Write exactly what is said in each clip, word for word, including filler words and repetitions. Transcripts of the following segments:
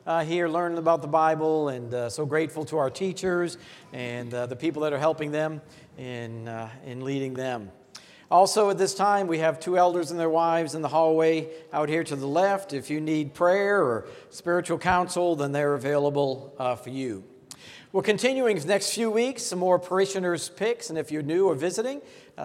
uh, here learning about the Bible, and uh, so grateful to our teachers and uh, the people that are helping them in, uh, in leading them. Also at this time, we have two elders and their wives in the hallway out here to the left. If you need prayer or spiritual counsel, then they're available uh, for you. We're continuing the next few weeks, some more parishioners' picks, and if you're new or visiting,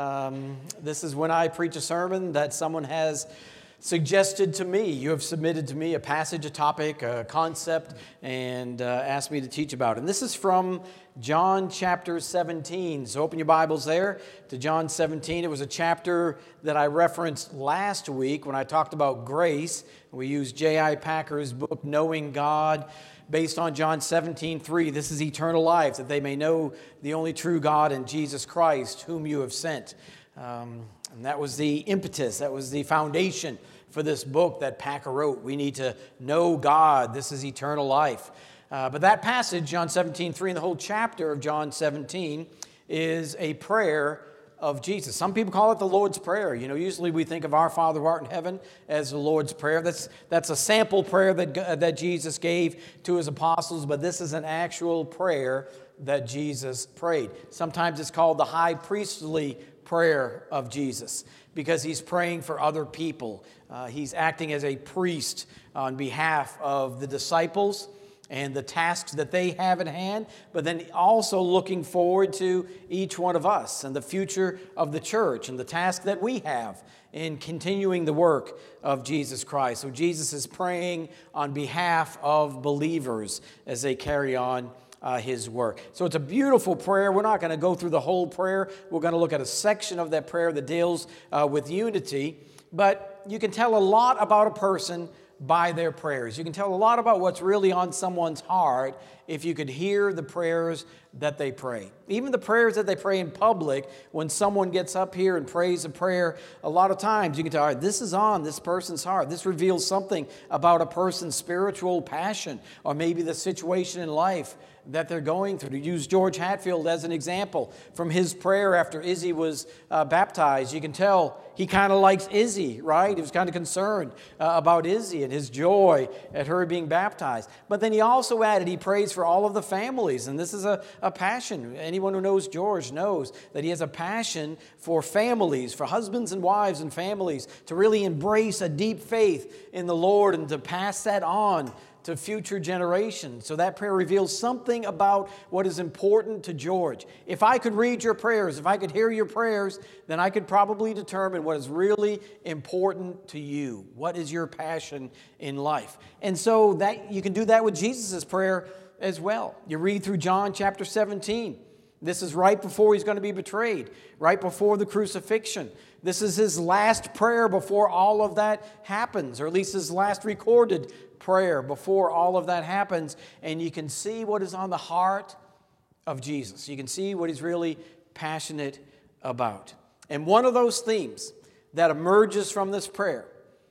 um, this is when I preach a sermon that someone has suggested to me. You have submitted to me a passage, a topic, a concept, and uh, asked me to teach about it. And this is from John chapter seventeen. So open your Bibles there to John seventeen. It was a chapter that I referenced last week when I talked about grace. We used J I Packer's book, Knowing God, based on John seventeen three. This is eternal life, that they may know the only true God and Jesus Christ, whom you have sent. Um, and that was the impetus, that was the foundation for this book that Packer wrote. We need to know God. This is eternal life. Uh, but that passage, John seventeen three, and the whole chapter of John seventeen is a prayer of Jesus. Some people call it the Lord's Prayer. You know, usually we think of our Father who art in heaven as the Lord's Prayer. That's that's a sample prayer that, that Jesus gave to his apostles, but this is an actual prayer that Jesus prayed. Sometimes it's called the high priestly prayer of Jesus because he's praying for other people. Uh, he's acting as a priest on behalf of the disciples and the tasks that they have at hand, but then also looking forward to each one of us and the future of the church and the task that we have in continuing the work of Jesus Christ. So Jesus is praying on behalf of believers as they carry on uh, his work. So it's a beautiful prayer. We're not going to go through the whole prayer. We're going to look at a section of that prayer that deals uh, with unity, but you can tell a lot about a person by their prayers. You can tell a lot about what's really on someone's heart if you could hear the prayers that they pray. Even the prayers that they pray in public, when someone gets up here and prays a prayer, a lot of times you can tell, all right, this is on this person's heart. This reveals something about a person's spiritual passion or maybe the situation in life that they're going through. To use George Hatfield as an example, from his prayer after Izzy was uh, baptized, you can tell he kind of likes Izzy, right? He was kind of concerned uh, about Izzy and his joy at her being baptized. But then he also added, he prays for all of the families, and this is a, a passion. Anyone who knows George knows that he has a passion for families, for husbands and wives and families, to really embrace a deep faith in the Lord and to pass that on to future generations. So that prayer reveals something about what is important to George. If I could read your prayers, if I could hear your prayers, then I could probably determine what is really important to you. What is your passion in life? And so that you can do that with Jesus' prayer as well. You read through John chapter seventeen. This is right before he's going to be betrayed, right before the crucifixion. This is his last prayer before all of that happens, or at least his last recorded prayer before all of that happens. And you can see what is on the heart of Jesus. You can see what he's really passionate about. And one of those themes that emerges from this prayer,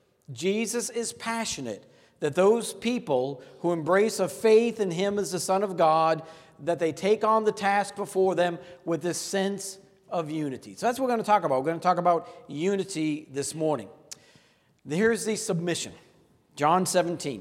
Jesus is passionate that those people who embrace a faith in him as the Son of God, that they take on the task before them with this sense of unity. So that's what we're going to talk about. We're going to talk about unity this morning. Here's the submission. John seventeen.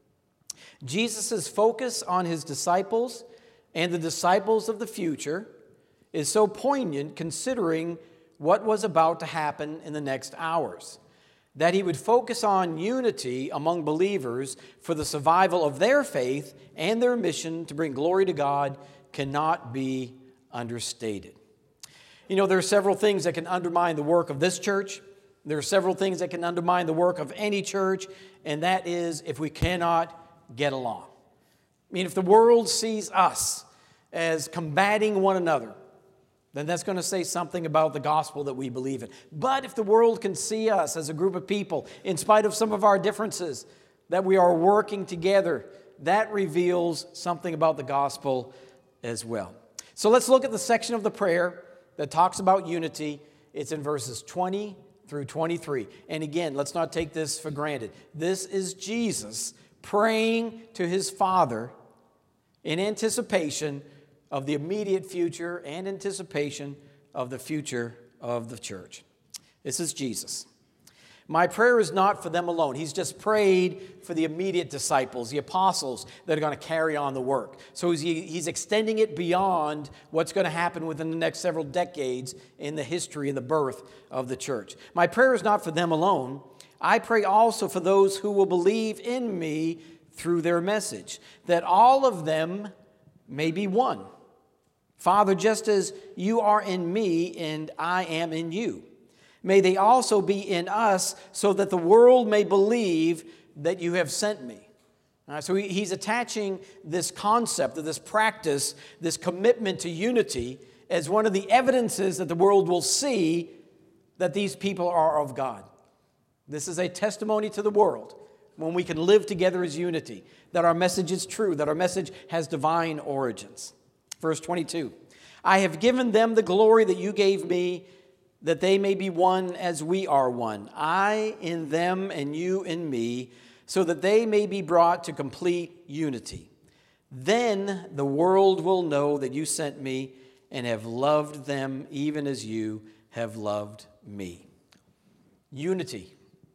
Jesus' focus on his disciples and the disciples of the future is so poignant considering what was about to happen in the next hours. That he would focus on unity among believers for the survival of their faith and their mission to bring glory to God cannot be understated. You know, there are several things that can undermine the work of this church. There are several things that can undermine the work of any church, and that is if we cannot get along. I mean, if the world sees us as combating one another, then that's going to say something about the gospel that we believe in. But if the world can see us as a group of people, in spite of some of our differences, that we are working together, that reveals something about the gospel as well. So let's look at the section of the prayer that talks about unity. It's in verses twenty through twenty-three. And again, let's not take this for granted. This is Jesus praying to his Father in anticipation of the immediate future and anticipation of the future of the church. This is Jesus. My prayer is not for them alone. He's just prayed for the immediate disciples, the apostles that are going to carry on the work. So he's extending it beyond what's going to happen within the next several decades in the history and the birth of the church. My prayer is not for them alone. I pray also for those who will believe in me through their message, that all of them may be one. Father, just as you are in me and I am in you, may they also be in us, so that the world may believe that you have sent me. Uh, so he, he's attaching this concept, of this practice, this commitment to unity as one of the evidences that the world will see that these people are of God. This is a testimony to the world when we can live together as unity, that our message is true, that our message has divine origins. Verse twenty-two, I have given them the glory that you gave me, that they may be one as we are one, I in them and you in me, so that they may be brought to complete unity. Then the world will know that you sent me and have loved them even as you have loved me. Unity.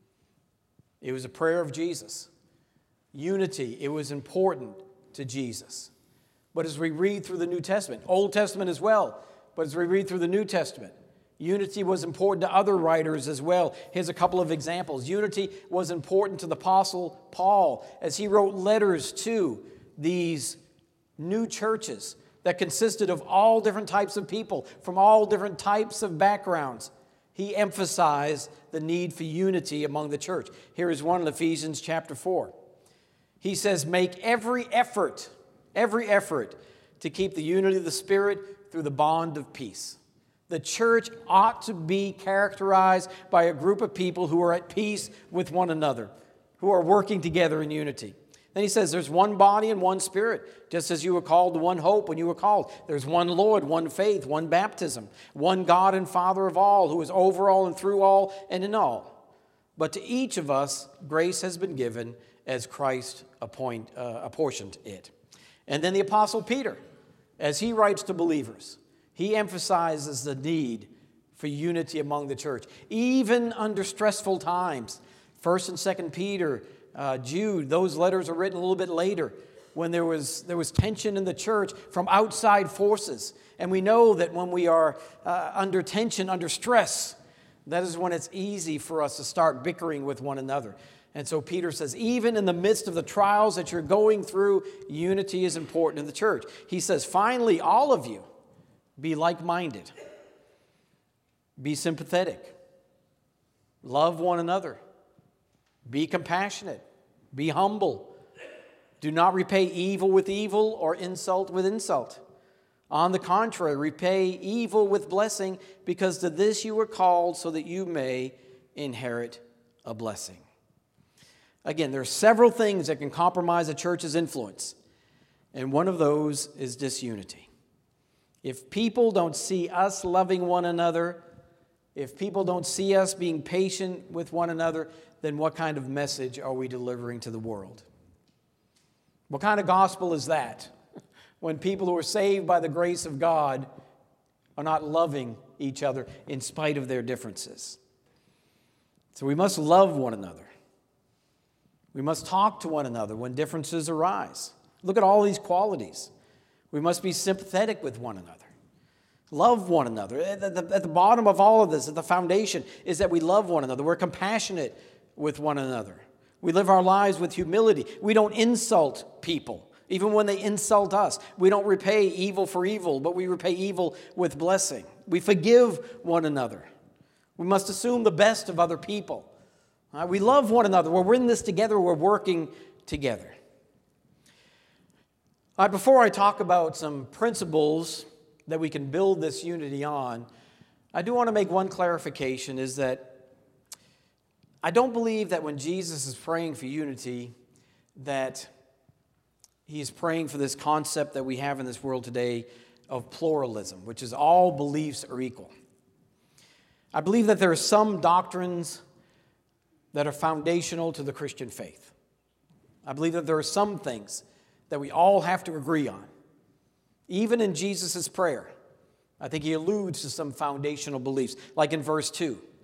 It was a prayer of Jesus. Unity. It was important to Jesus. But as we read through the New Testament, Old Testament as well, but as we read through the New Testament, unity was important to other writers as well. Here's a couple of examples. Unity was important to the Apostle Paul as he wrote letters to these new churches that consisted of all different types of people from all different types of backgrounds. He emphasized the need for unity among the church. Here is one in Ephesians chapter four. He says, make every effort, every effort to keep the unity of the Spirit through the bond of peace. The church ought to be characterized by a group of people who are at peace with one another, who are working together in unity. Then he says there's one body and one Spirit, just as you were called to one hope when you were called. There's one Lord, one faith, one baptism, one God and Father of all, who is over all and through all and in all. But to each of us, grace has been given as Christ appoint, uh, apportioned it. And then the Apostle Peter, as he writes to believers, he emphasizes the need for unity among the church, even under stressful times. First and Second Peter, uh, Jude, those letters are written a little bit later when there was, there was tension in the church from outside forces. And we know that when we are uh, under tension, under stress, that is when it's easy for us to start bickering with one another. And so Peter says, even in the midst of the trials that you're going through, unity is important in the church. He says, finally, all of you, be like-minded. Be sympathetic. Love one another. Be compassionate. Be humble. Do not repay evil with evil or insult with insult. On the contrary, repay evil with blessing, because to this you were called, so that you may inherit a blessing. Again, there are several things that can compromise a church's influence, and one of those is disunity. If people don't see us loving one another, if people don't see us being patient with one another, then what kind of message are we delivering to the world? What kind of gospel is that? When people who are saved by the grace of God are not loving each other in spite of their differences. So we must love one another. We must talk to one another when differences arise. Look at all these qualities. We must be sympathetic with one another. Love one another. At the, at the bottom of all of this, at the foundation, is that we love one another. We're compassionate with one another. We live our lives with humility. We don't insult people, even when they insult us. We don't repay evil for evil, but we repay evil with blessing. We forgive one another. We must assume the best of other people. Uh, we love one another. We're in this together. We're working together. Uh, before I talk about some principles that we can build this unity on, I do want to make one clarification, is that I don't believe that when Jesus is praying for unity, that he is praying for this concept that we have in this world today of pluralism, which is all beliefs are equal. I believe that there are some doctrines that are foundational to the Christian faith. I believe that there are some things that we all have to agree on. Even in Jesus' prayer, I think he alludes to some foundational beliefs. Like in verse two,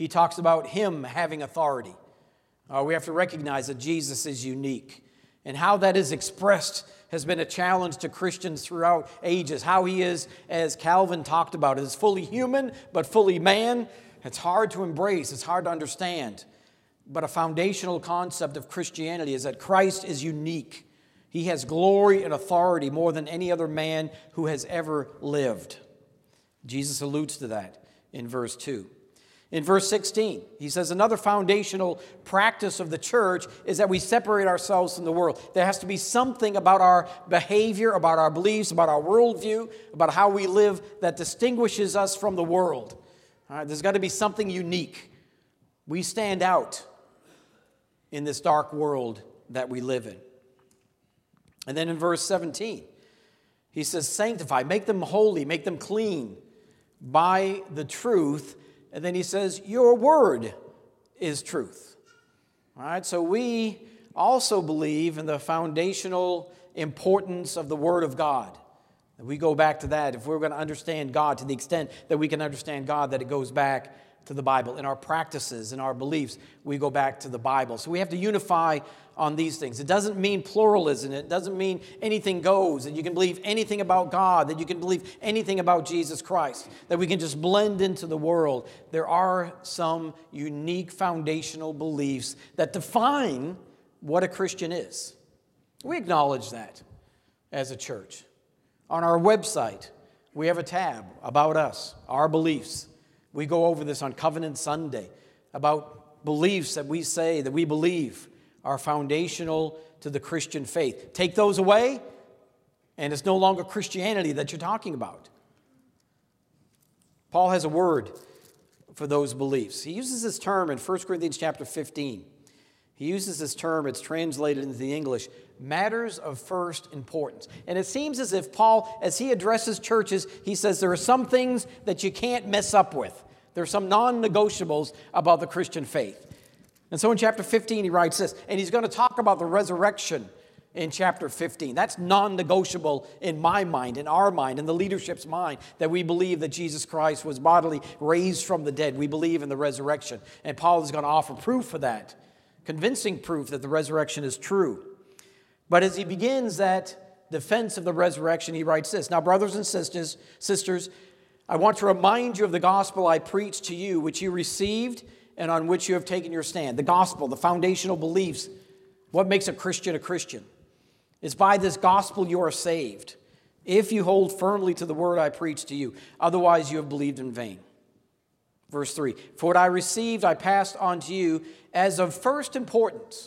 he talks about him having authority. Uh, we have to recognize that Jesus is unique. And how that is expressed has been a challenge to Christians throughout ages. How he is, as Calvin talked about, is fully human but fully man. It's hard to embrace. It's hard to understand. But a foundational concept of Christianity is that Christ is unique. He has glory and authority more than any other man who has ever lived. Jesus alludes to that in verse two. In verse sixteen, he says another foundational practice of the church is that we separate ourselves from the world. There has to be something about our behavior, about our beliefs, about our worldview, about how we live that distinguishes us from the world. All right, there's got to be something unique. We stand out in this dark world that we live in. And then in verse seventeen, he says, sanctify, make them holy, make them clean by the truth. And then he says, your word is truth. All right, so we also believe in the foundational importance of the Word of God. And we go back to that. If we're going to understand God to the extent that we can understand God, that it goes back to the Bible. In our practices, in our beliefs, we go back to the Bible. So we have to unify on these things. It doesn't mean pluralism. It doesn't mean anything goes, that you can believe anything about God, that you can believe anything about Jesus Christ, that we can just blend into the world. There are some unique foundational beliefs that define what a Christian is. We acknowledge that as a church. On our website, we have a tab about us, our beliefs. We go over this on Covenant Sunday about beliefs that we say, that we believe are foundational to the Christian faith. Take those away, and it's no longer Christianity that you're talking about. Paul has a word for those beliefs. He uses this term in First Corinthians chapter fifteen. He uses this term, it's translated into the English, matters of first importance. And it seems as if Paul, as he addresses churches, he says there are some things that you can't mess up with. There are some non-negotiables about the Christian faith. And so in chapter fifteen, he writes this, and he's going to talk about the resurrection in chapter fifteen. That's non-negotiable in my mind, in our mind, in the leadership's mind, that we believe that Jesus Christ was bodily raised from the dead. We believe in the resurrection. And Paul is going to offer proof for that. Convincing proof that the resurrection is true. But as he begins that defense of the resurrection, he writes this, now, brothers and sisters, sisters, I want to remind you of the gospel I preached to you, which you received and on which you have taken your stand. The gospel, the foundational beliefs, what makes a Christian a Christian? It's by this gospel you are saved, if you hold firmly to the word I preached to you. Otherwise, you have believed in vain. Verse three, for what I received I passed on to you as of first importance,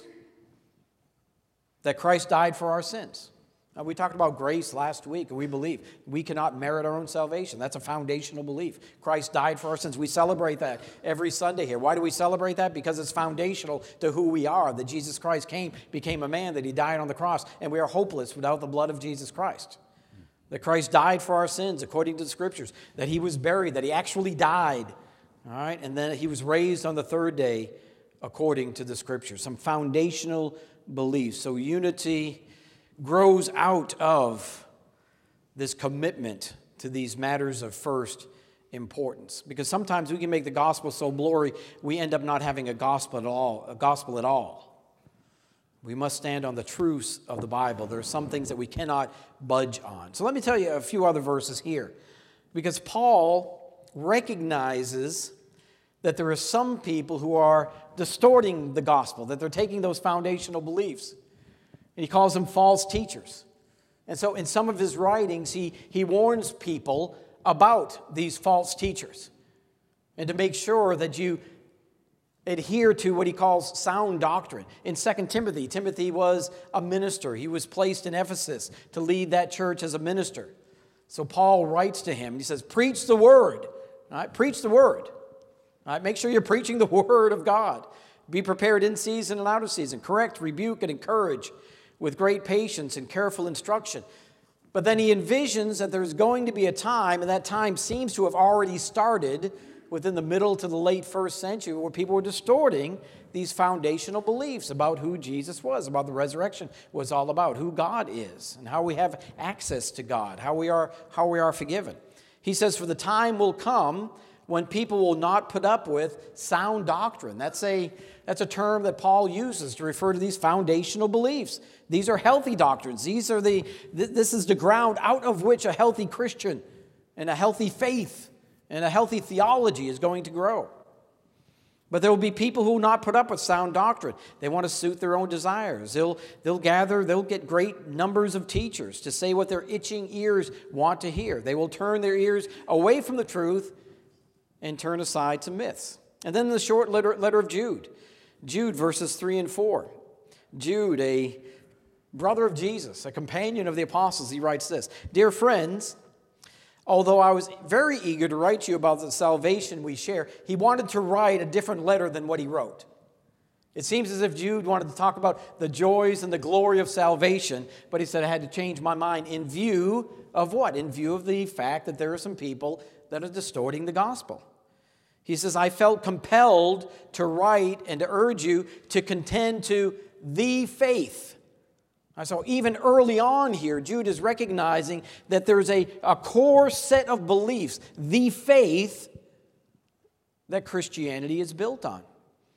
that Christ died for our sins. Now, we talked about grace last week, and we believe we cannot merit our own salvation. That's a foundational belief. Christ died for our sins. We celebrate that every Sunday here. Why do we celebrate that? Because it's foundational to who we are, that Jesus Christ came, became a man, that he died on the cross, and we are hopeless without the blood of Jesus Christ. That Christ died for our sins, according to the Scriptures, that he was buried, that he actually died, all right, and then he was raised on the third day, according to the Scriptures. Some foundational beliefs. So unity grows out of this commitment to these matters of first importance. Because sometimes we can make the gospel so blurry, we end up not having a gospel at all, a gospel at all. We must stand on the truths of the Bible. There are some things that we cannot budge on. So let me tell you a few other verses here. Because Paul recognizes that there are some people who are distorting the gospel, that they're taking those foundational beliefs. And he calls them false teachers. And so in some of his writings, he, he warns people about these false teachers. And to make sure that you adhere to what he calls sound doctrine. In Second Timothy, Timothy was a minister. He was placed in Ephesus to lead that church as a minister. So Paul writes to him, and he says, preach the word. All right? Preach the word. All right? Make sure you're preaching the word of God. Be prepared in season and out of season. Correct, rebuke, and encourage with great patience and careful instruction. But then he envisions that there's going to be a time, and that time seems to have already started within the middle to the late first century, where people were distorting these foundational beliefs about who Jesus was, about the resurrection was all about, who God is, and how we have access to God, how we are, how we are forgiven. He says, for the time will come when people will not put up with sound doctrine. That's a, that's a term that Paul uses to refer to these foundational beliefs. These are healthy doctrines. These are the, th- this is the ground out of which a healthy Christian and a healthy faith and a healthy theology is going to grow. But there will be people who will not put up with sound doctrine. They want to suit their own desires. They'll, they'll gather, they'll get great numbers of teachers to say what their itching ears want to hear. They will turn their ears away from the truth and turn aside to myths. And then the short letter, letter of Jude. Jude, verses three and four. Jude, a brother of Jesus, a companion of the apostles, he writes this: "Dear friends, although I was very eager to write to you about the salvation we share," he wanted to write a different letter than what he wrote. It seems as if Jude wanted to talk about the joys and the glory of salvation, but he said, "I had to change my mind in view of what? In view of the fact that there are some people that are distorting the gospel." He says, "I felt compelled to write and to urge you to contend to the faith." So even early on here, Jude is recognizing that there's a, a core set of beliefs, the faith that Christianity is built on.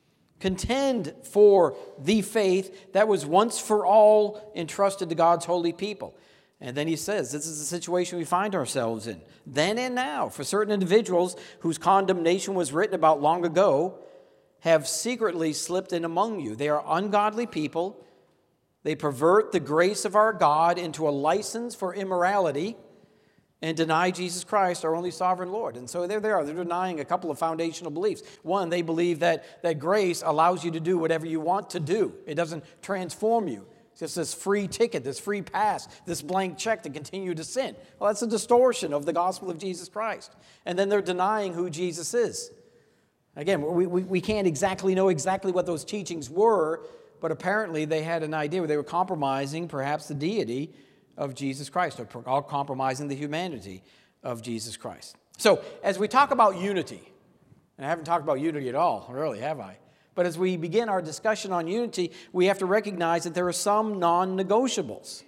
Contend for the faith that was once for all entrusted to God's holy people. And then he says, this is the situation we find ourselves in. Then and now, for certain individuals whose condemnation was written about long ago, have secretly slipped in among you. They are ungodly people. They pervert the grace of our God into a license for immorality and deny Jesus Christ, our only sovereign Lord. And so there they are. They're denying a couple of foundational beliefs. One, they believe that, that grace allows you to do whatever you want to do. It doesn't transform you. It's just this free ticket, this free pass, this blank check to continue to sin. Well, that's a distortion of the gospel of Jesus Christ. And then they're denying who Jesus is. Again, we, we, we can't exactly know exactly what those teachings were, but apparently they had an idea where they were compromising perhaps the deity of Jesus Christ, or compromising the humanity of Jesus Christ. So as we talk about unity, and I haven't talked about unity at all, really, have I? But as we begin our discussion on unity, we have to recognize that there are some non-negotiables.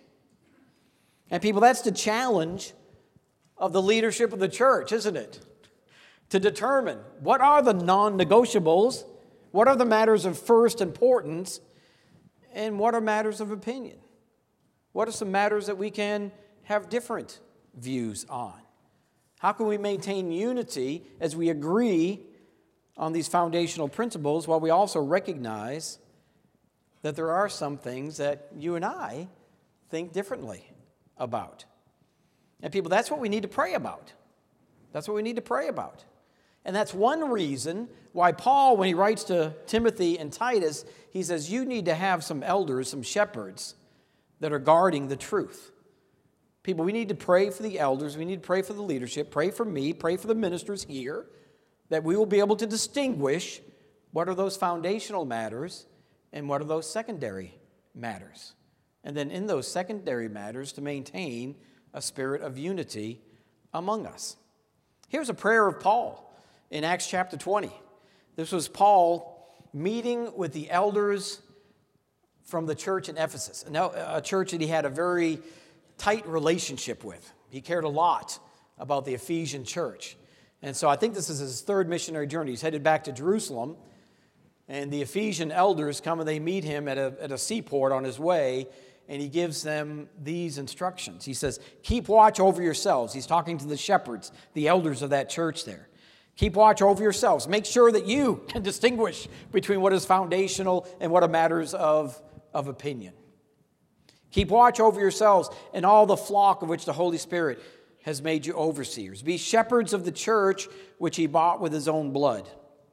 And people, that's the challenge of the leadership of the church, isn't it? To determine what are the non-negotiables, what are the matters of first importance, and what are matters of opinion. What are some matters that we can have different views on? How can we maintain unity as we agree on these foundational principles while we also recognize that there are some things that you and I think differently about? And people, that's what we need to pray about. That's what we need to pray about. And that's one reason why Paul, when he writes to Timothy and Titus, he says, you need to have some elders, some shepherds that are guarding the truth. People, we need to pray for the elders. We need to pray for the leadership. Pray for me. Pray for the ministers here, that we will be able to distinguish what are those foundational matters and what are those secondary matters. And then in those secondary matters to maintain a spirit of unity among us. Here's a prayer of Paul in Acts chapter twenty. This was Paul meeting with the elders from the church in Ephesus, a church that he had a very tight relationship with. He cared a lot about the Ephesian church. And so I think this is his third missionary journey. He's headed back to Jerusalem, and the Ephesian elders come and they meet him at a, at a seaport on his way, and he gives them these instructions. He says, keep watch over yourselves. He's talking to the shepherds, the elders of that church there. Keep watch over yourselves. Make sure that you can distinguish between what is foundational and what are matters of, of opinion. Keep watch over yourselves and all the flock of which the Holy Spirit has made you overseers. Be shepherds of the church which he bought with his own blood.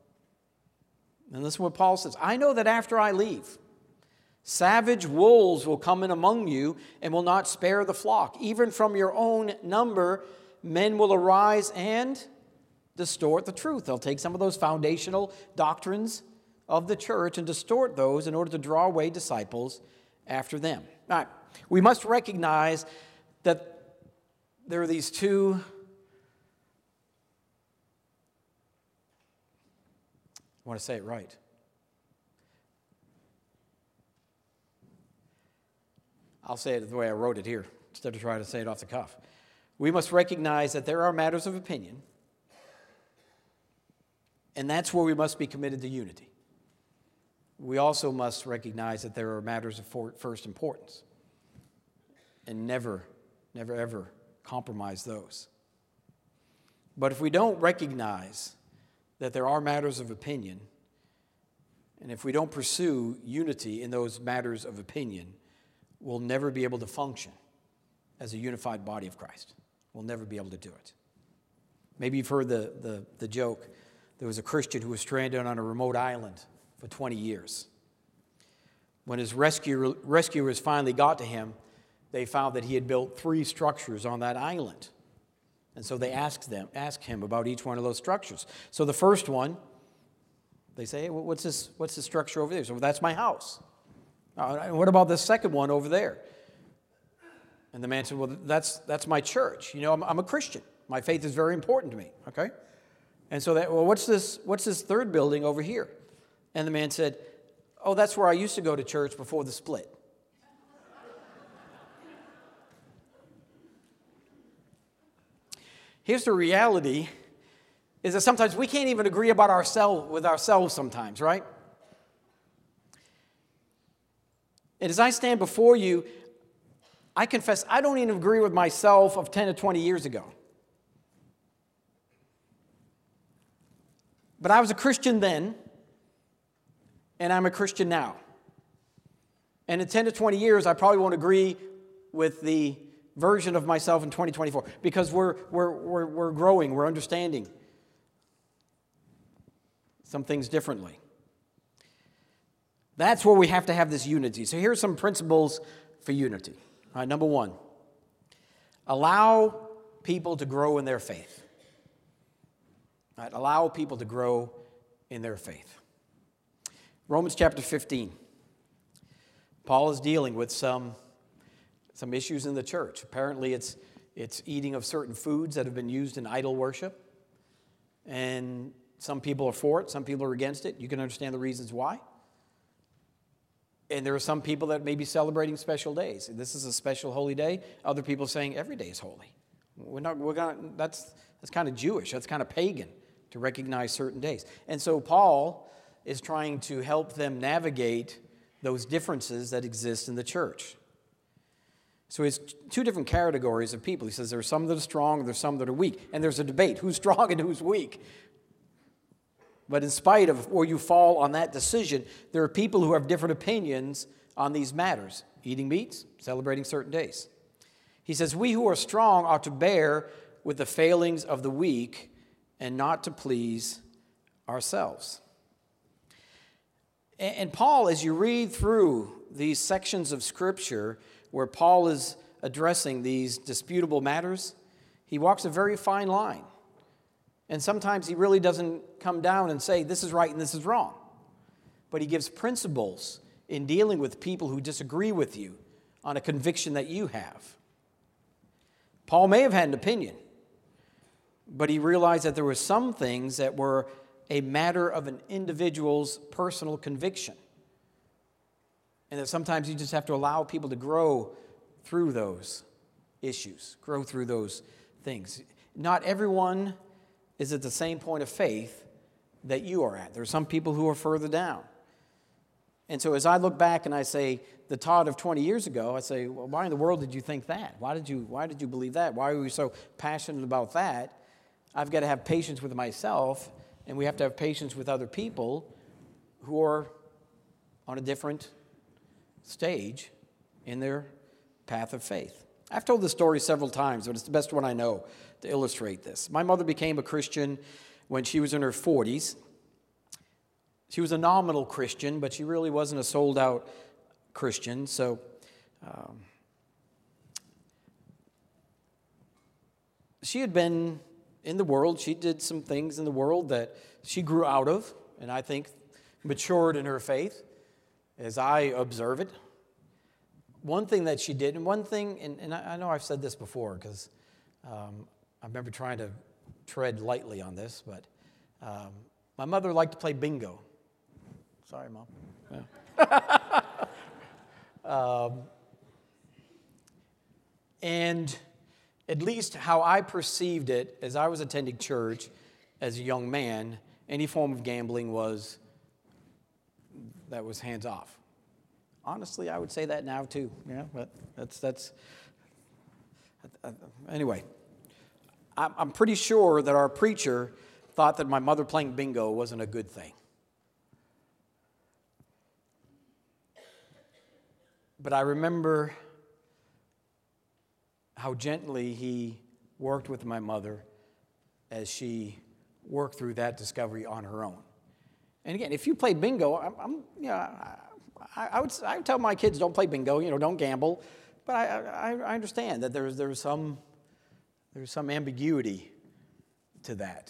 And listen to what Paul says. I know that after I leave, savage wolves will come in among you and will not spare the flock. Even from your own number, men will arise and distort the truth. They'll take some of those foundational doctrines of the church and distort those in order to draw away disciples after them. All right, we must recognize that there are these two I want to say it right. I'll say it the way I wrote it here instead of trying to say it off the cuff. We must recognize that there are matters of opinion, And that's where we must be committed to unity. We also must recognize that there are matters of first importance and never, never, ever compromise those. But if we don't recognize that there are matters of opinion, and if we don't pursue unity in those matters of opinion, we'll never be able to function as a unified body of Christ. We'll never be able to do it. Maybe you've heard the, the, the joke. There was a Christian who was stranded on a remote island for twenty years. When his rescue, rescuers finally got to him, they found that he had built three structures on that island. And so they asked them, asked him about each one of those structures. So the first one, they say, hey, what's this, what's this structure over there? So well, that's my house. Uh, what about the second one over there? And the man said, well, that's, that's my church. You know, I'm, I'm a Christian. My faith is very important to me, okay? And so, that, well, what's this, what's this third building over here? And the man said, oh, that's where I used to go to church before the split. Here's the reality, is that sometimes we can't even agree about ourselves with ourselves sometimes, right? And as I stand before you, I confess I don't even agree with myself of ten to twenty years ago. But I was a Christian then, and I'm a Christian now. And in ten to twenty years, I probably won't agree with the version of myself in twenty twenty-four because we're, we're, we're, we're growing, we're understanding some things differently. That's where we have to have this unity. So here are some principles for unity. All right, number one, allow people to grow in their faith. All right, allow people to grow in their faith. Romans chapter fifteen. Paul is dealing with some, some issues in the church. Apparently it's, it's eating of certain foods that have been used in idol worship. And some people are for it, some people are against it. You can understand the reasons why. And there are some people that may be celebrating special days. This is a special holy day. Other people are saying every day is holy. We're not, we're gonna, that's, that's kind of Jewish. That's kind of pagan to recognize certain days. And so Paul is trying to help them navigate those differences that exist in the church. So he has two different categories of people. He says there are some that are strong and there's some that are weak. And there's a debate, who's strong and who's weak. But in spite of where you fall on that decision, there are people who have different opinions on these matters. Eating meats, celebrating certain days. He says, we who are strong ought to bear with the failings of the weak and not to please ourselves. And Paul, as you read through these sections of Scripture where Paul is addressing these disputable matters, he walks a very fine line. And sometimes he really doesn't come down and say, this is right and this is wrong. But he gives principles in dealing with people who disagree with you on a conviction that you have. Paul may have had an opinion, but he realized that there were some things that were a matter of an individual's personal conviction. And that sometimes you just have to allow people to grow through those issues, grow through those things. Not everyone is at the same point of faith that you are at. There are some people who are further down. And so as I look back and I say, the Todd of twenty years ago, I say, well, why in the world did you think that? Why did you, why did you believe that? Why were you so passionate about that? I've got to have patience with myself, and we have to have patience with other people who are on a different stage in their path of faith. I've told this story several times, but it's the best one I know to illustrate this. My mother became a Christian when she was in her forties. She was a nominal Christian, but she really wasn't a sold-out Christian. So um, she had been in the world. She did some things in the world that she grew out of, and I think matured in her faith as I observe it. One thing that she did, and one thing, and, and I, I know I've said this before because um, I remember trying to tread lightly on this, but um, my mother liked to play bingo. Sorry, Mom. Yeah. um, and at least how I perceived it as I was attending church as a young man any form of gambling was, that was hands off. Honestly, I would say that now too. Yeah, but that's, that's, anyway. I'm pretty sure that our preacher thought that my mother playing bingo wasn't a good thing. But I remember how gently he worked with my mother as she worked through that discovery on her own. And again, if you play bingo, I'm, I'm you know, I, I would I would tell my kids, don't play bingo, you know, don't gamble. But I I, I understand that there's there's some there's some ambiguity to that.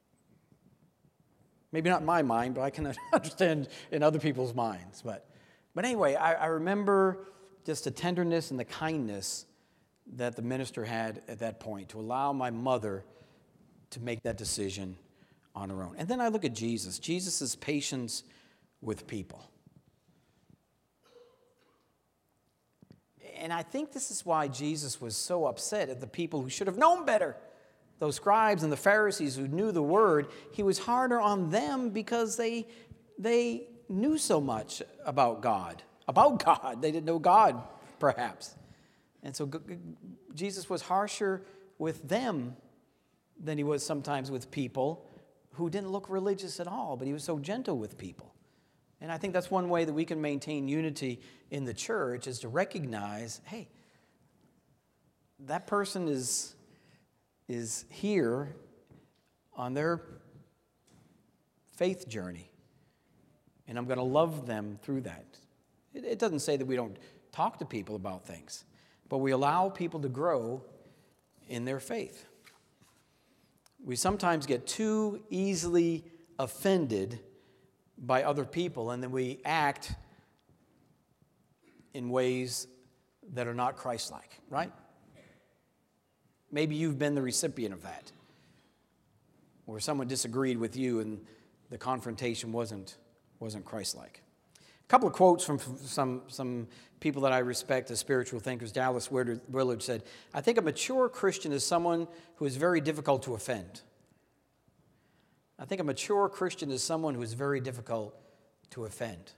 Maybe not in my mind, but I can understand in other people's minds. But but anyway, I, I remember just the tenderness and the kindness that the minister had at that point to allow my mother to make that decision on her own. And then I look at Jesus, Jesus' patience with people. And I think this is why Jesus was so upset at the people who should have known better. Those scribes and the Pharisees who knew the word, he was harder on them because they, they knew so much about God. About God. They didn't know God, perhaps. And so Jesus was harsher with them than he was sometimes with people who didn't look religious at all, but he was so gentle with people. And I think that's one way that we can maintain unity in the church is to recognize, hey, that person is, is here on their faith journey, and I'm going to love them through that. It, it doesn't say that we don't talk to people about things, but we allow people to grow in their faith. We sometimes get too easily offended by other people, and then we act in ways that are not Christ-like, right? Maybe you've been the recipient of that, where someone disagreed with you and the confrontation wasn't, wasn't Christ-like. A couple of quotes from some, some people that I respect as spiritual thinkers. Dallas Willard said, I think a mature Christian is someone who is very difficult to offend. I think a mature Christian is someone who is very difficult to offend.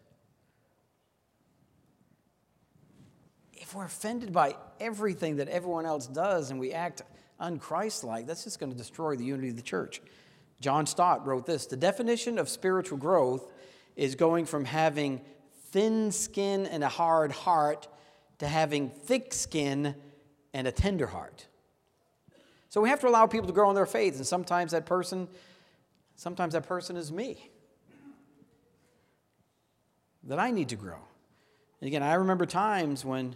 If we're offended by everything that everyone else does and we act un-Christ-like, that's just going to destroy the unity of the church. John Stott wrote this, the definition of spiritual growth is going from having thin skin and a hard heart to having thick skin and a tender heart. So we have to allow people to grow in their faith, and sometimes that person Sometimes that person is me, that I need to grow. And again, I remember times when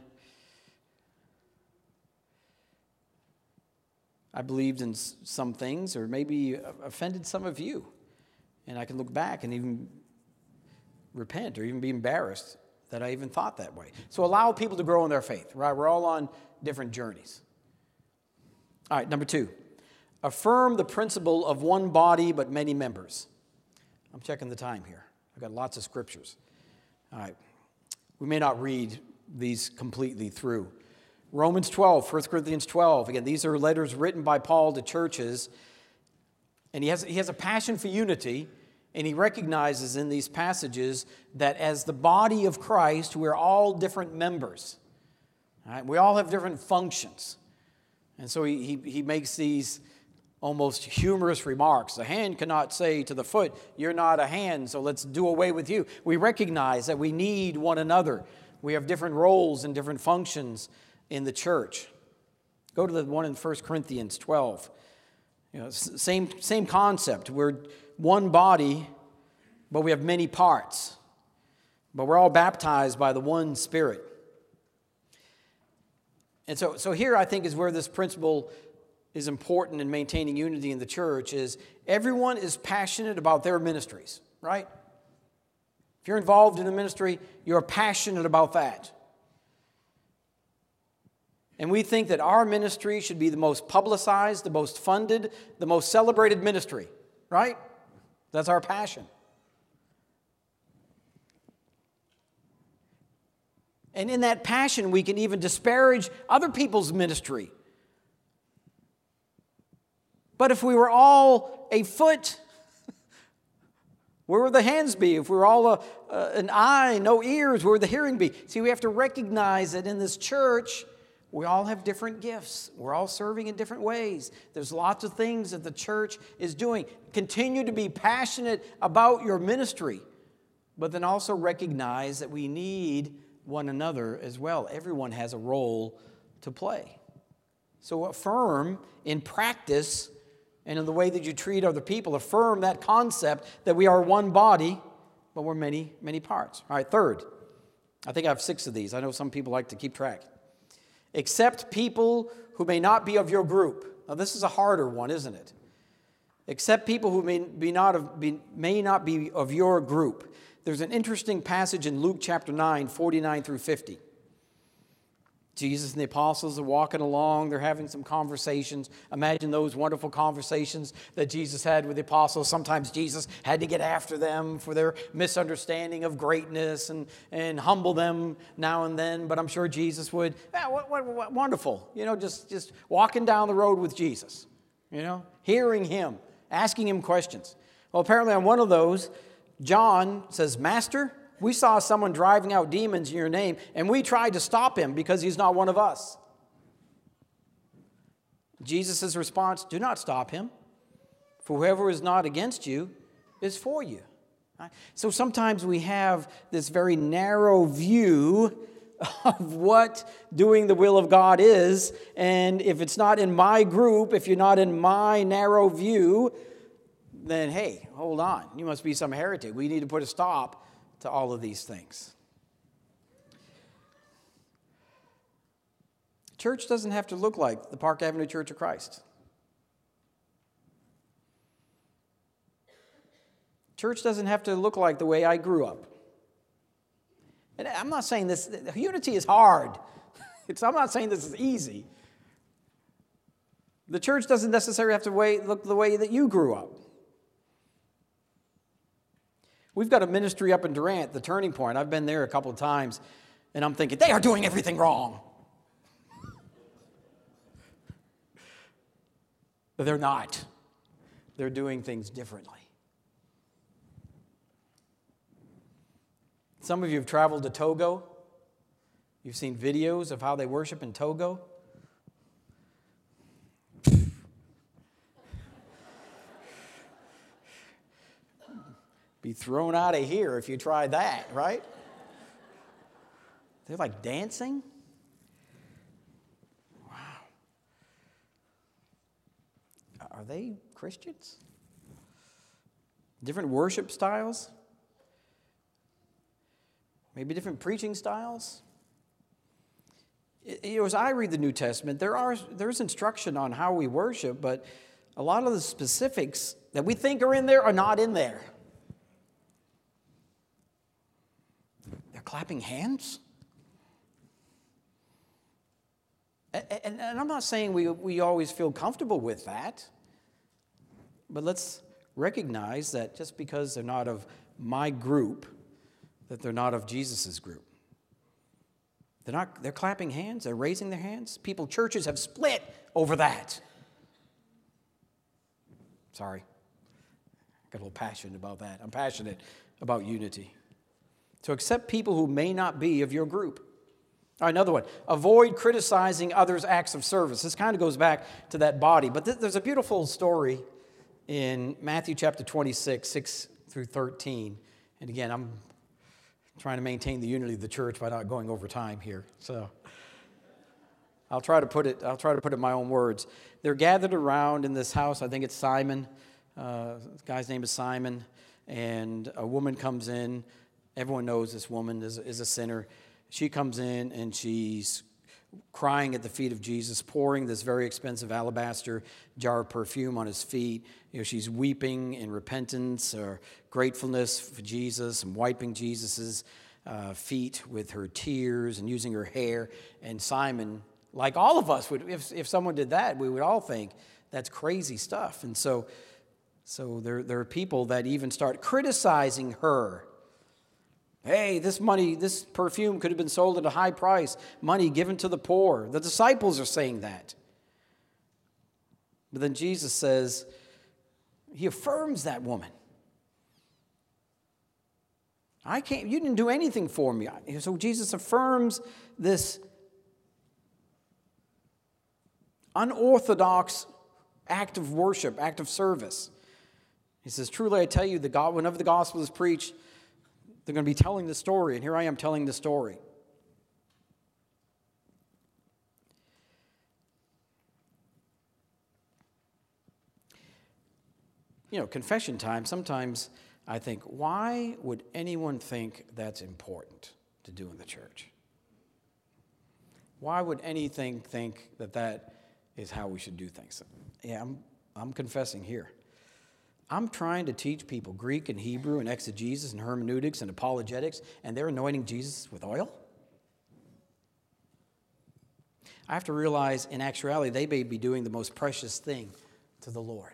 I believed in some things or maybe offended some of you. And I can look back and even repent or even be embarrassed that I even thought that way. So allow people to grow in their faith, right? We're all on different journeys. All right, number two. Affirm the principle of one body but many members. I'm checking the time here. I've got lots of scriptures. All right. We may not read these completely through. Romans twelve, First Corinthians twelve. Again, these are letters written by Paul to churches. And he has, he has a passion for unity. And he recognizes in these passages that as the body of Christ, we're all different members. All right? We all have different functions. And so he, he, he makes these almost humorous remarks. The hand cannot say to the foot, you're not a hand, so let's do away with you. We recognize that we need one another. We have different roles and different functions in the church. Go to the one in First Corinthians twelve. You know, same, same concept. We're one body, but we have many parts. But we're all baptized by the one Spirit. And so, so here I think is where this principle is important in maintaining unity in the church is everyone is passionate about their ministries, right? If you're involved in a ministry, you're passionate about that. And we think that our ministry should be the most publicized, the most funded, the most celebrated ministry, right? That's our passion. And in that passion, we can even disparage other people's ministry. But if we were all a foot, Where would the hands be? If we were all a, uh, an eye, no ears, where would the hearing be? See, we have to recognize that in this church, we all have different gifts. We're all serving in different ways. There's lots of things that the church is doing. Continue to be passionate about your ministry, but then also recognize that we need one another as well. Everyone has a role to play. So affirm in practice and in the way that you treat other people, affirm that concept that we are one body, but we're many, many parts. All right, third. I think I have six of these. I know some people like to keep track. Accept people who may not be of your group. Now, this is a harder one, isn't it? Accept people who may, be not of, be, may not be of your group. There's an interesting passage in Luke chapter nine, forty-nine through fifty. Jesus and the apostles are walking along. They're having some conversations. Imagine those wonderful conversations that Jesus had with the apostles. Sometimes Jesus had to get after them for their misunderstanding of greatness and, and humble them now and then. But I'm sure Jesus would, ah, what, what, what, wonderful, you know, just, just walking down the road with Jesus, you know, hearing him, asking him questions. Well, apparently on one of those, John says, Master, we saw someone driving out demons in your name, and we tried to stop him because he's not one of us. Jesus' response, do not stop him, for whoever is not against you is for you. So sometimes we have this very narrow view of what doing the will of God is, and if it's not in my group, if you're not in my narrow view, then hey, hold on, you must be some heretic. We need to put a stop to all of these things. Church doesn't have to look like the Park Avenue Church of Christ. Church doesn't have to look like the way I grew up. And I'm not saying this, unity is hard. It's, I'm not saying this is easy. The church doesn't necessarily have to way, look the way that you grew up. We've got a ministry up in Durant, the Turning Point. I've been there a couple of times, and I'm thinking, they are doing everything wrong. But they're not. They're doing things differently. Some of you have traveled to Togo. You've seen videos of how they worship in Togo. Be thrown out of here if you try that, right? They're like dancing. Wow. Are they Christians? Different worship styles? Maybe different preaching styles? You know, as I read the New Testament, there are there's instruction on how we worship, but a lot of the specifics that we think are in there are not in there. Clapping hands? And, and, and I'm not saying we, we always feel comfortable with that, but let's recognize that just because they're not of my group, that they're not of Jesus' group. They're not, they're clapping hands, they're raising their hands. People, churches have split over that. Sorry. I got a little passionate about that. I'm passionate about unity. So accept people who may not be of your group. All right, another one. Avoid criticizing others' acts of service. This kind of goes back to that body. But th- there's a beautiful story in Matthew chapter twenty-six, six through thirteen. And again, I'm trying to maintain the unity of the church by not going over time here. So I'll try to put it, I'll try to put it in my own words. They're gathered around in this house. I think it's Simon. Uh, the guy's name is Simon. And a woman comes in. Everyone knows this woman is, is a sinner. She comes in and she's crying at the feet of Jesus, pouring this very expensive alabaster jar of perfume on his feet. You know, she's weeping in repentance or gratefulness for Jesus and wiping Jesus's uh, feet with her tears and using her hair. And Simon, like all of us, would, if if someone did that, we would all think that's crazy stuff. And so, so there there are people that even start criticizing her. Hey, this money, this perfume could have been sold at a high price, money given to the poor. The disciples are saying that. But then Jesus says, he affirms that woman. I can't, you didn't do anything for me. So Jesus affirms this unorthodox act of worship, act of service. He says, truly I tell you, the God, whenever the gospel is preached, they're going to be telling the story, and here I am telling the story. You know, confession time, sometimes I think, why would anyone think that's important to do in the church? Why would anything think that that is how we should do things? Yeah, I'm, I'm confessing here. I'm trying to teach people Greek and Hebrew and exegesis and hermeneutics and apologetics, and they're anointing Jesus with oil? I have to realize, in actuality, they may be doing the most precious thing to the Lord.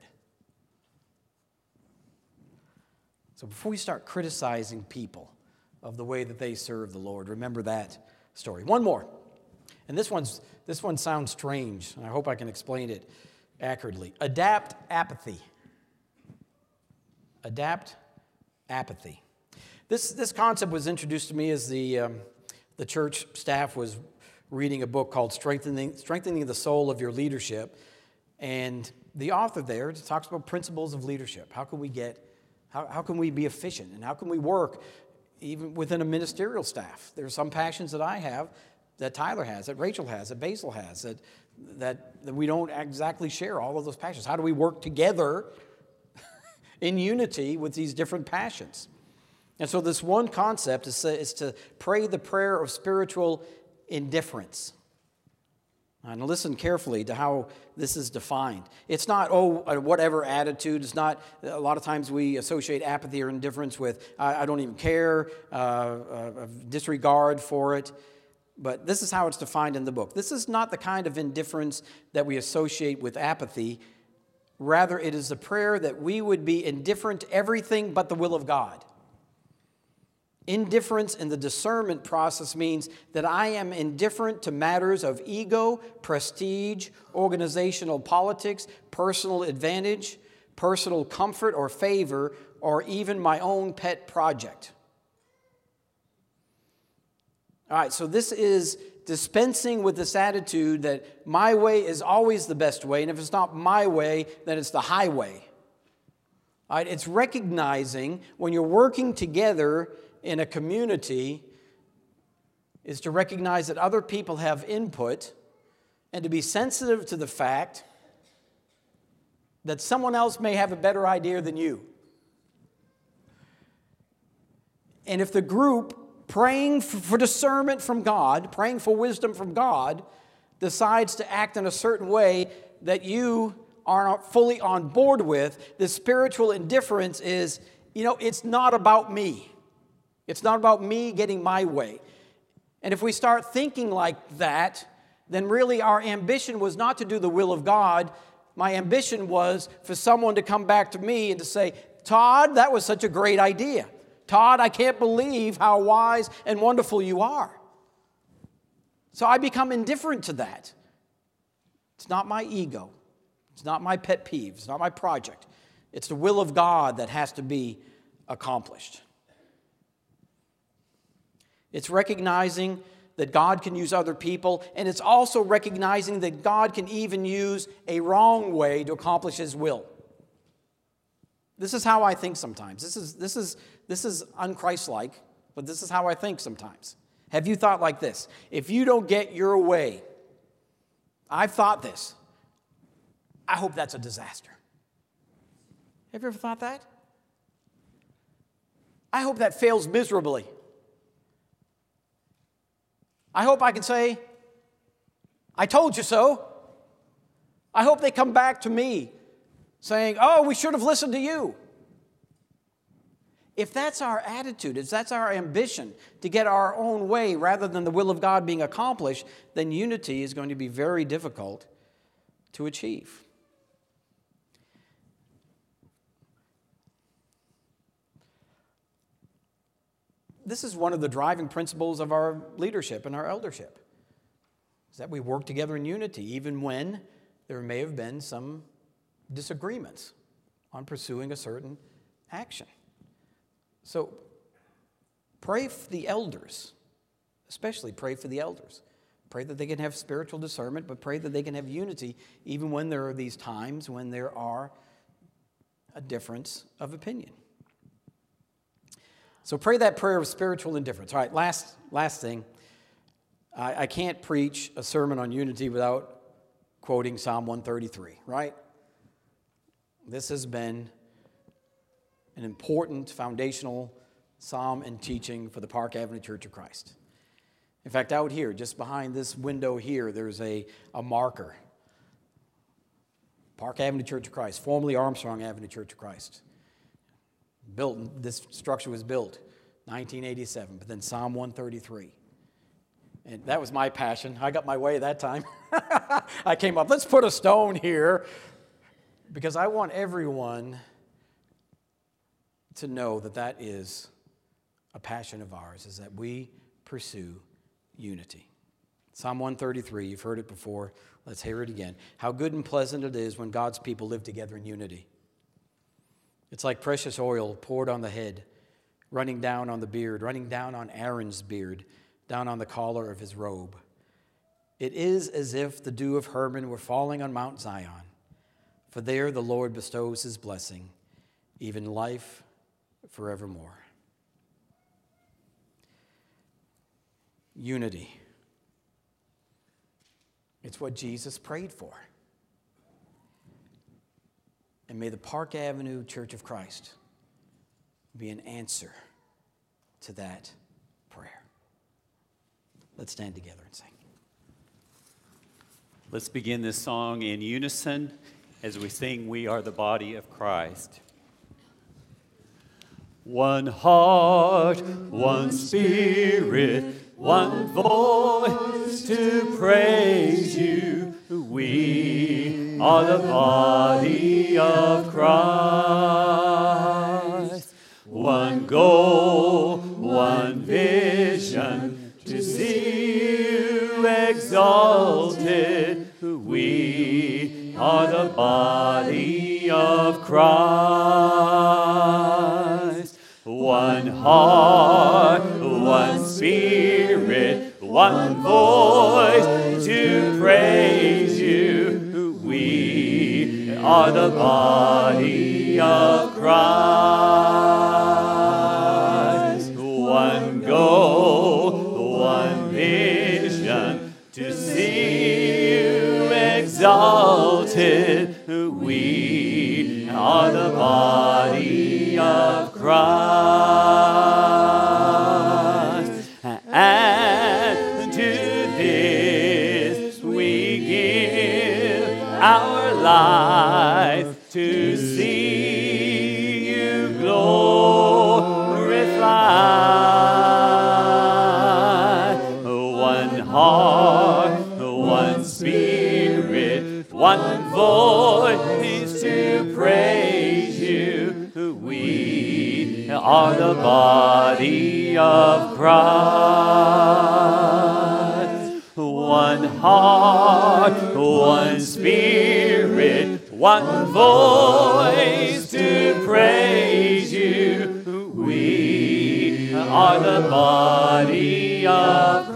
So before we start criticizing people of the way that they serve the Lord, remember that story. One more. And this one's this one sounds strange, and I hope I can explain it accurately. Adapt apathy. Adapt apathy. This this concept was introduced to me as the um, the church staff was reading a book called Strengthening Strengthening the Soul of Your Leadership, and the author there talks about principles of leadership. How can we get How, how can we be efficient, and how can we work even within a ministerial staff? There are some passions that I have, that Tyler has, that Rachel has, that Basil has, that, that, that we don't exactly share all of those passions. How do we work together in unity with these different passions? And so this one concept is, is to pray the prayer of spiritual indifference. And listen carefully to how this is defined. It's not, oh, whatever attitude. It's not, a lot of times we associate apathy or indifference with, I, I don't even care, uh, uh, disregard for it. But this is how it's defined in the book. This is not the kind of indifference that we associate with apathy. Rather, it is a prayer that we would be indifferent to everything but the will of God. Indifference in the discernment process means that I am indifferent to matters of ego, prestige, organizational politics, personal advantage, personal comfort or favor, or even my own pet project. All right, so this is dispensing with this attitude that my way is always the best way, and if it's not my way, then it's the highway. All right, it's recognizing when you're working together in a community is to recognize that other people have input and to be sensitive to the fact that someone else may have a better idea than you. And if the group praying for discernment from God, praying for wisdom from God, decides to act in a certain way that you are not fully on board with, the spiritual indifference is, you know, it's not about me. It's not about me getting my way. And if we start thinking like that, then really our ambition was not to do the will of God. My ambition was for someone to come back to me and to say, Todd, that was such a great idea. Todd, I can't believe how wise and wonderful you are. So I become indifferent to that. It's not my ego. It's not my pet peeve. It's not my project. It's the will of God that has to be accomplished. It's recognizing that God can use other people, and it's also recognizing that God can even use a wrong way to accomplish His will. This is how I think sometimes. This is, this is, this is un-Christ-like, but this is how I think sometimes. Have you thought like this? If you don't get your way, I've thought this, I hope that's a disaster. Have you ever thought that? I hope that fails miserably. I hope I can say, I told you so. I hope they come back to me saying, oh, we should have listened to you. If that's our attitude, if that's our ambition to get our own way rather than the will of God being accomplished, then unity is going to be very difficult to achieve. This is one of the driving principles of our leadership and our eldership, is that we work together in unity, even when there may have been some disagreements on pursuing a certain action. So Pray for the elders, especially pray for the elders. Pray that they can have spiritual discernment, but pray that they can have unity even when there are these times when there are a difference of opinion. So pray that prayer of spiritual indifference. All right, last, last thing. I, I can't preach a sermon on unity without quoting Psalm one thirty-three, right? This has been an important foundational psalm and teaching for the Park Avenue Church of Christ. In fact, out here, just behind this window here, there's a, a marker. Park Avenue Church of Christ, formerly Armstrong Avenue Church of Christ. Built, this structure was built nineteen eighty-seven, but then Psalm one thirty-three. And that was my passion. I got my way that time. I came up, let's put a stone here, because I want everyone to know that that is a passion of ours, is that we pursue unity. Psalm one thirty-three, you've heard it before. Let's hear it again. How good and pleasant it is when God's people live together in unity. It's like precious oil poured on the head, running down on the beard, running down on Aaron's beard, down on the collar of his robe. It is as if the dew of Hermon were falling on Mount Zion, for there the Lord bestows his blessing, even life forevermore. Unity. It's what Jesus prayed for. And may the Park Avenue Church of Christ be an answer to that prayer. Let's stand together and sing. Let's begin this song in unison as we sing, "We Are the Body of Christ." One heart, one spirit, one voice to praise you. We are the body of Christ. One goal, one vision, to see you exalted. We are the body of Christ. One heart, one spirit, one voice to praise you. We are the body of Christ. One goal, one vision, to see you exalted. We are the body of Christ. And to this we give our life, to see you glorified. One heart, one spirit, one voice to praise you. We are the body of Christ. One heart, one spirit, one voice to praise you. We are the body of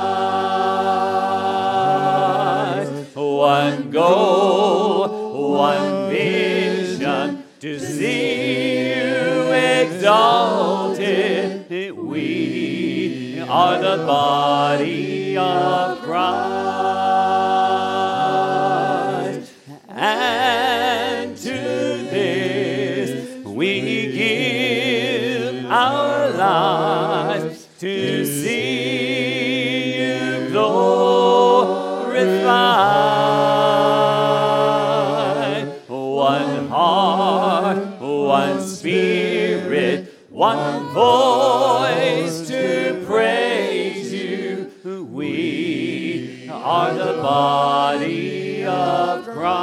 Christ. One goal, one vision, to see you exalted. We are the body of Christ. And to this we give our lives, to see you glorified. One heart, one spirit, one voice to praise you. We are the body of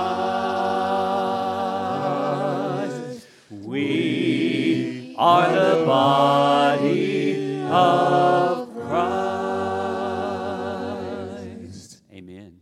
Christ. We are the body of Christ. Amen.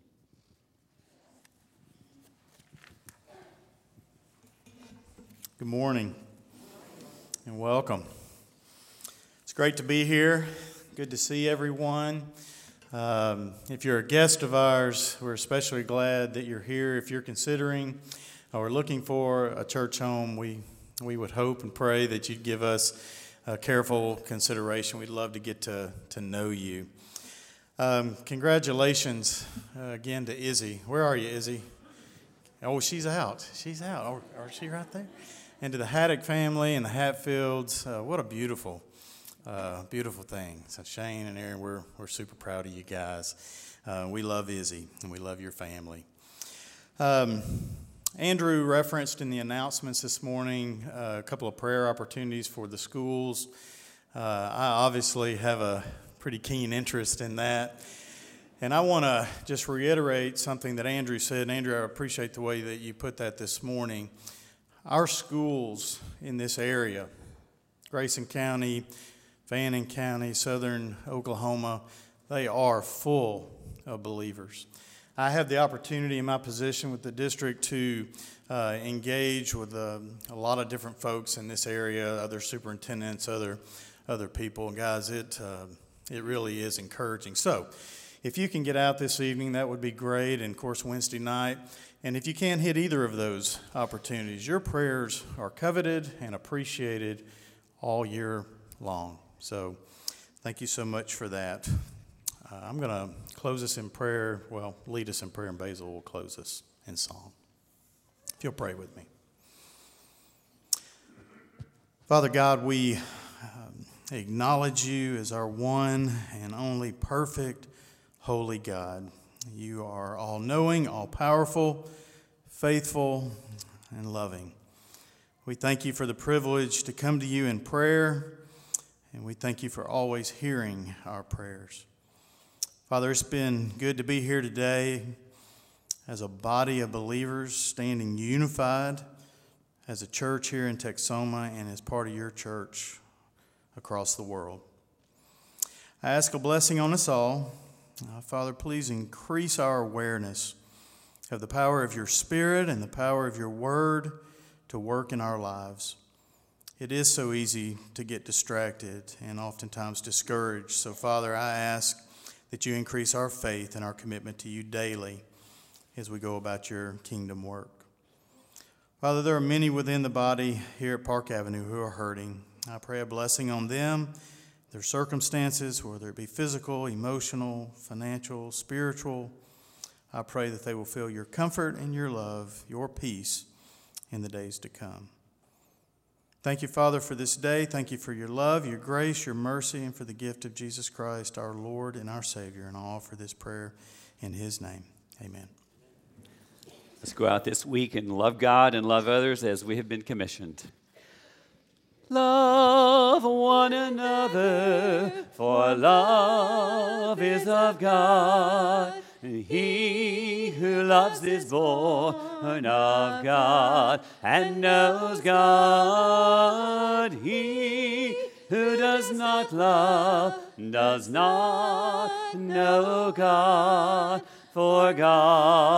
Good morning and welcome. It's great to be here. Good to see everyone. Um, if you're a guest of ours, we're especially glad that you're here. If you're considering or looking for a church home, we, we would hope and pray that you'd give us a careful consideration. We'd love to get to, to know you. Um, congratulations uh, again to Izzy. Where are you, Izzy? Oh, she's out. She's out. Or, or is she right there? And to the Haddock family and the Hatfields, uh, what a beautiful Uh, beautiful thing. So Shane and Aaron, we're we're super proud of you guys. Uh, we love Izzy and we love your family. Um, Andrew referenced in the announcements this morning uh, a couple of prayer opportunities for the schools. Uh, I obviously have a pretty keen interest in that. And I want to just reiterate something that Andrew said. And Andrew, I appreciate the way that you put that this morning. Our schools in this area, Grayson County, Fannin County, southern Oklahoma, they are full of believers. I have the opportunity in my position with the district to uh, engage with uh, a lot of different folks in this area, other superintendents, other other people. Guys, it uh, it really is encouraging. So if you can get out this evening, that would be great, and of course Wednesday night. And if you can't hit either of those opportunities, your prayers are coveted and appreciated all year long. So thank you so much for that. Uh, I'm going to close us in prayer. Well, lead us in prayer, and Basil will close us in song. If you'll pray with me. Father God, we um, acknowledge you as our one and only perfect, holy God. You are all-knowing, all-powerful, faithful, and loving. We thank you for the privilege to come to you in prayer. And we thank you for always hearing our prayers. Father, it's been good to be here today as a body of believers standing unified as a church here in Texoma and as part of your church across the world. I ask a blessing on us all. Uh, Father, please increase our awareness of the power of your Spirit and the power of your word to work in our lives. It is so easy to get distracted and oftentimes discouraged. So, Father, I ask that you increase our faith and our commitment to you daily as we go about your kingdom work. Father, there are many within the body here at Park Avenue who are hurting. I pray a blessing on them, their circumstances, whether it be physical, emotional, financial, spiritual. I pray that they will feel your comfort and your love, your peace in the days to come. Thank you, Father, for this day. Thank you for your love, your grace, your mercy, and for the gift of Jesus Christ, our Lord and our Savior. And I offer this prayer in his name. Amen. Let's go out this week and love God and love others as we have been commissioned. Love one another, for love is of God. And he who loves is born of God and knows God. He who does not love does not know God, for God